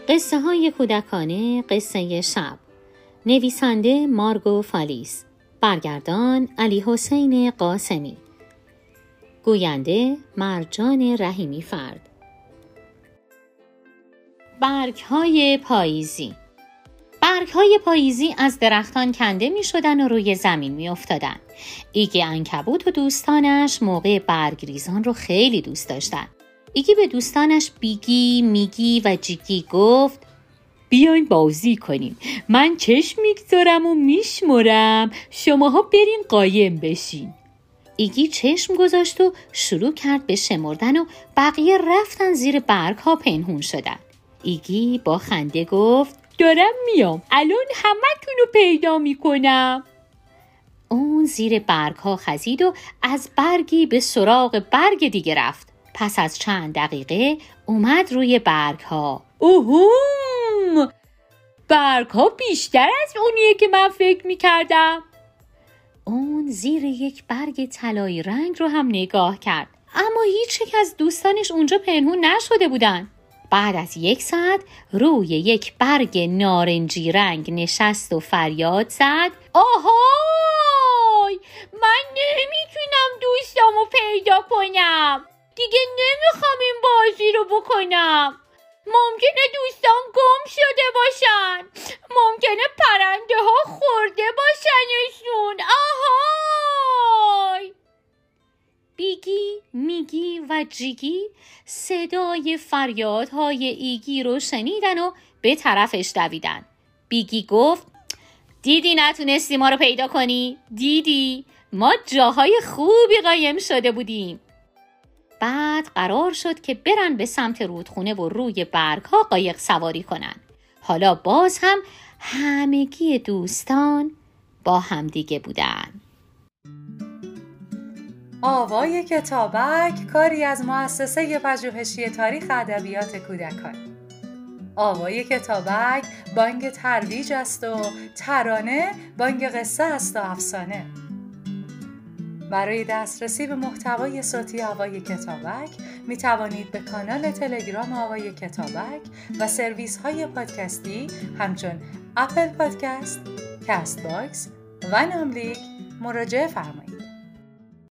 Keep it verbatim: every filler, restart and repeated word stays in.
قصه های کودکانه قصه شب، نویسنده مارگو فالیس، برگردان علی حسین قاسمی، گوینده مرجان رحیمی فرد. برگ های پاییزی. برگ های پاییزی از درختان کنده می شدن و روی زمین می افتادن. ایگی عنکبوت و دوستانش موقع برگ ریزان رو خیلی دوست داشتن. ایگی به دوستانش بیگی، میگی و جیگی گفت بیاین بازی کنیم. من چشم میگذارم و میشمرم، شماها برین قایم بشین. ایگی چشم گذاشت و شروع کرد به شمردن و بقیه رفتن زیر برگ ها پنهون شدن. ایگی با خنده گفت دارم میام، الان همه تونو پیدا میکنم. اون زیر برگ ها خزید و از برگی به سراغ برگ دیگه رفت. پس از چند دقیقه اومد روی برگ ها. اوهوم! برگ ها بیشتر از اونیه که من فکر میکردم. اون زیر یک برگ طلایی رنگ رو هم نگاه کرد، اما هیچ یک از دوستانش اونجا پنهون نشده بودن. بعد از یک ساعت روی یک برگ نارنجی رنگ نشست و فریاد زد آهای! من نمیتونم دوستامو پیدا کنم. دیگه نمیخوام این بازی رو بکنم. ممکنه دوستان گم شده باشن. ممکنه پرنده ها خورده باشنشون. آهای! بیگی، میگی و جیگی صدای فریادهای ایگی رو شنیدن و به طرفش دویدن. بیگی گفت دیدی نتونستی ما رو پیدا کنی؟ دیدی؟ ما جاهای خوبی قایم شده بودیم. بعد قرار شد که برن به سمت رودخونه و روی برگ‌ها قایق سواری کنن. حالا باز هم همگی دوستان با همدیگه بودن. آوای کتابک کاری از مؤسسه پژوهشی تاریخ ادبیات کودکان. آوای کتابک بانگ ترویج است و ترانه بانگ قصه است و افسانه. برای دسترسی به محتوای صوتی آوای کتابک می توانید به کانال تلگرام آوای کتابک و سرویس های پادکستی همچون اپل پادکست، کست باکس و ناملیک مراجعه فرمایید.